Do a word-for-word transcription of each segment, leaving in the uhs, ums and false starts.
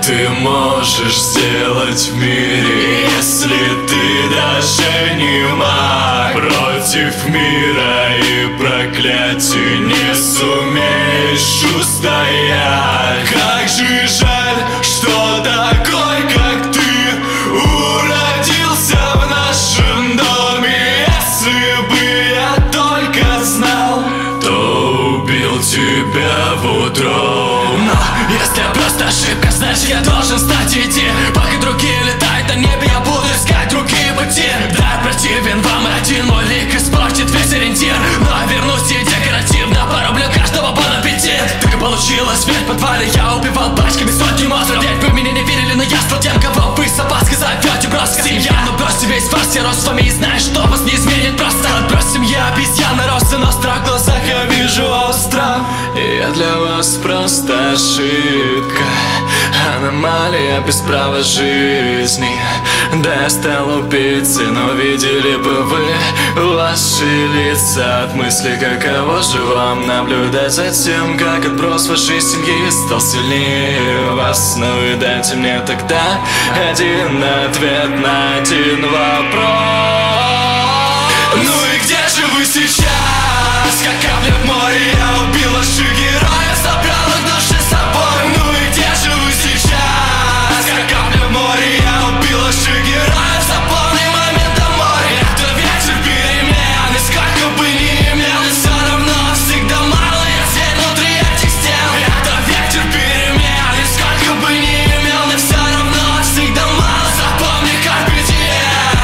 ты можешь сделать в мире, если ты даже не маг? Против мира и проклятий не сумеешь устоять. Как же жаль, что такой, как ты, уродился в нашем доме. Если бы я только знал, то убил тебя в утро. Но если просто ошибка, значит я должен стать идти. Пока другие летают на небе, я буду искать другие пути. Да, противен вам, и один мой лик испортит весь ориентир. Но вернусь и декоративно порублю каждого бон аппетит. Так и получилось, ведь в подвале я убивал пачками сотни монстров. Ведь вы меня не верили, но я стал тем, кого вы с опаской зовете броска семья. Но бросьте весь фарс, я рос с вами и знаю, что вас не изменит просто. Отбрось семья, обезьяна, рост и ностра, в глазах я вижу остро. Я для вас просто ошибка, аномалия без права жизни. Да, я стал убийцей, но видели бы вы ваши лица от мысли, каково же вам наблюдать за тем, как отброс вашей семьи стал сильнее вас. Но вы дайте мне тогда один ответ на один вопрос. Ну и где же вы сейчас? Как капля в море я убил ваших героев, забрал их души с собой. Ну и где же вы сейчас? Как капля в море я убил ваших героев, за полный момент домой. Это вечер перемен, и сколько бы ни имел, и все равно всегда мало, я зверь внутри этих стен. Это вечер перемен, и сколько бы ни имел, и все равно всегда мало, запомни карпе дием.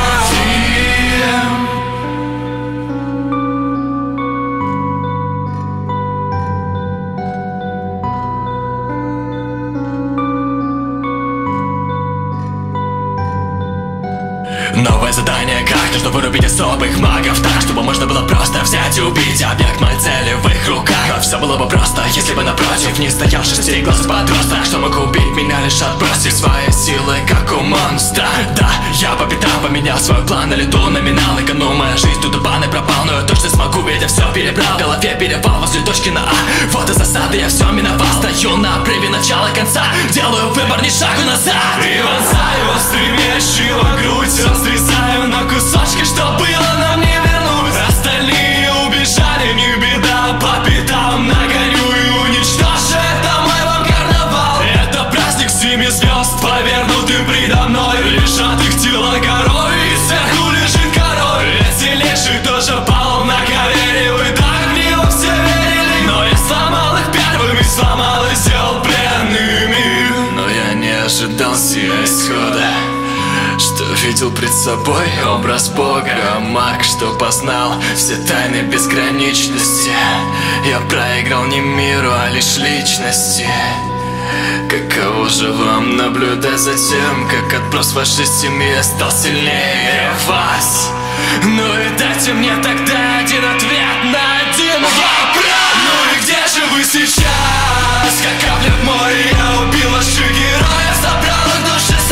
Новое задание, как нужно вырубить особых магов так, чтобы можно было просто взять и убить объект моей цели в их руках. Но все было бы просто, если бы напротив не стоял шестиглазый подросток, что мог убить меня, лишь отбросив свои силы, как у монстра. Да, я по пятам поменял свой план на лету, номинал, эконом, моя жизнь тут баны пропал. Но я точно смогу, ведь я все перебрал, в голове перевал возле точки на А. Вот и засады, я все миновал, стою на обрыве начала конца, делаю выбор, ни шагу назад. И вонзаю острый меч в грудь, разрезаю на кусочки, что было нам не вернуть. Остальные убежали, не беда, по пятам нагоню и уничтожу. Это мой вам карнавал. Это праздник семи звезд, повернутый предо мной. Лежат их тела горой, и сверху лежит король. Эти леши тоже пал на колени. Вы так в него все верили, но я сломал их первыми, сломал и сделал пленными. Но я не ожидал сего исхода, что видел пред собой образ Бога, маг, что познал все тайны безграничности. Я проиграл не миру, а лишь личности. Каково же вам наблюдать за тем, как отброс вашей семьи стал сильнее вас? Ну и дайте мне тогда один ответ на один вопрос. Ну и где же вы сейчас? Как капля в море я убил ваших героев, забрал их души